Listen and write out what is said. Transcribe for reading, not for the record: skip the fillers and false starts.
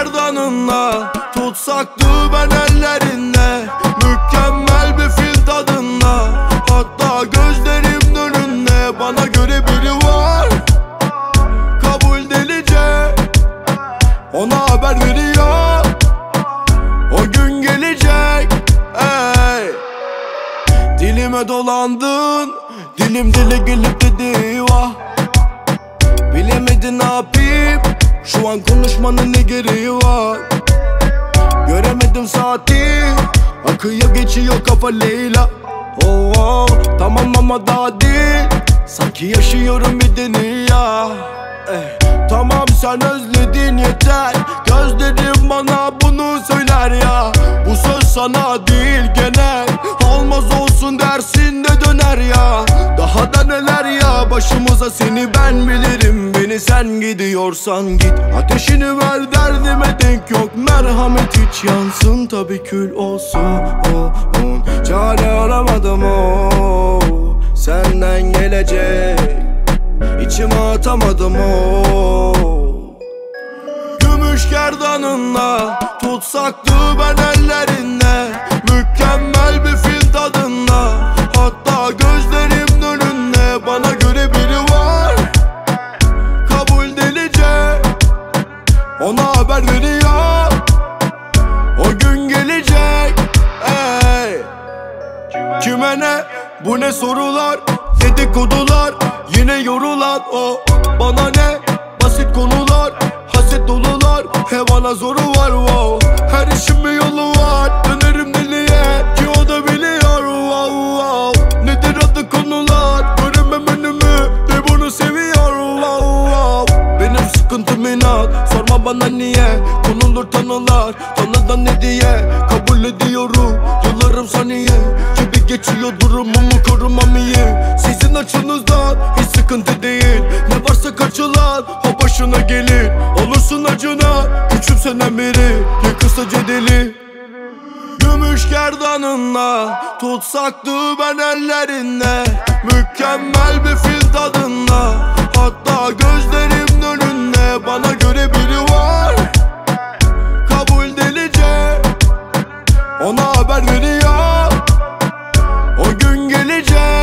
gerdanınla, tutsaktı ben ellerinde. Mükemmel bir fil tadında, hatta gözlerimin önünde. Bana göre biri var, kabul delice, ona haber veriyor, o gün gelecek. Ey, dilime dolandın, dilim dile gelip dedi vah. Bilemedin ne yapayım, şu an konuşmanın ne gereği var. Göremedim saati, akıyor geçiyor kafa Leyla. Oh, oh, tamam ama daha değil, sanki yaşıyorum bir dünya. Tamam sen özledin yeter, gözlerim bana bunu söyler ya. Bu söz sana değil genel, olmaz olsun dersin de döner ya. Daha da neler ya başımıza, seni ben bilirim. Beni sen gidiyorsan git, ateşini ver, derdime denk yok. Merhamet hiç yansın tabi kül olsun. Çare aramadım o, senden gelecek, İçime atamadım o. Gümüş gerdanınla, tutsaktı ben ellerinde. Mükemmel bir fil tadında, hatta gözlerimin önünde. Bana göre biri var, kabul delice, ona haber veriyor, o gün gelecek. Ey, kime ne, bu ne sorular, dedikodular, yine yorulan o. Bana ne, basit konular, haset dolular, he bana zoru var wow. Her işin bir yolu var, dönerim deliye ki o da biliyor wow, wow. Nedir adı konular, göremem önümü de bunu seviyor wow, wow. Benim sıkıntım inat, sorma bana niye. Konulur tanılar, tanıdan ne diye. Kabul ediyorum, yıllarım saniye gibi geçiyor, durumumu korumam iyi. Sizin açınızdan hiç sıkıntı değil, ne varsa kaçılan o başına gelir. Olursun acına, küçümsenen biri, kısaca deli. Gümüş gerdanınla, tutsaktı ben ellerinde. Mükemmel bir fil tadında, hatta gözlerimin önünde. Bana göre biri var, kabul delice, ona haber veriyor, o gün gelecek.